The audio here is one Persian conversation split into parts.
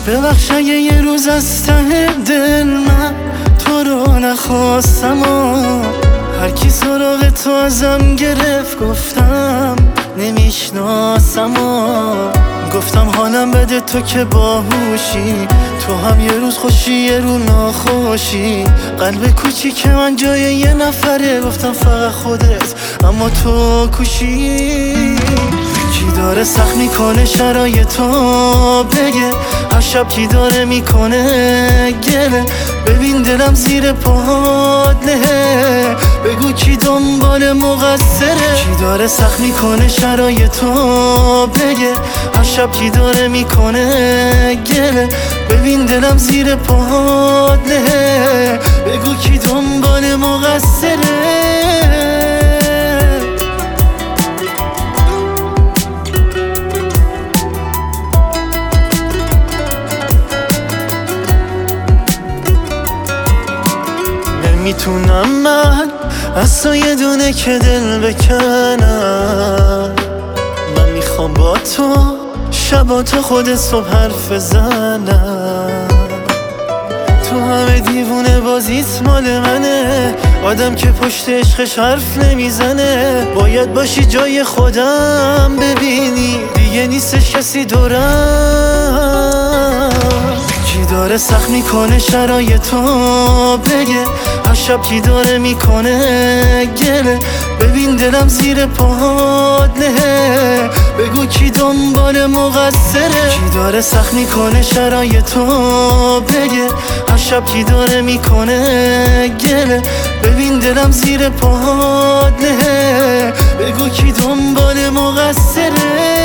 ببخش اگه یه روز از ته دل من تو رو نخواستم و هر کی سراغ تو ازم گرفت گفتم نمیشناسم و گفتم حالم بده تو که باهوشی، تو هم یه روز خوشی یه رو ناخوشی. قلب کوچیک من جای یه نفره، گفتم فقط خودت اما تو کوشی. کی داره سخت میکنه شرایطو بگه، هر شب کی داره میکنه گله. ببین دلم زیر پاهات له، بگو کی دنبال مقصره. کی داره سخت میکنه شرایطو بگه، هر شب کی داره میکنه گله. ببین دلم زیر پاهات له، بگو کی دنبال مقصره. نمیتونم من از تو یه دونه که دل بکنم، من میخوام با تو شبا تا خود صبح حرف بزنم. تو همه دیوونه بازیت مال منه، آدم که پشت عشقش حرف نمیزنه. باید باشی جای خودم ببینی دیگه نیستش کسی دورم. کی داره سخت میکنه شرایطو بگه، هر شب کی داره میکنه گله. ببین دلم زیر پاهات له، بگو کی دنبال مقصره. کی داره سخت میکنه شرایطو بگه، هر شب کی داره میکنه گله. ببین دلم زیر پاهات له، بگو کی دنبال مقصره.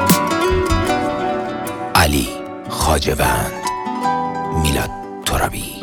علی خواجه‌وند، میلاد ترابی.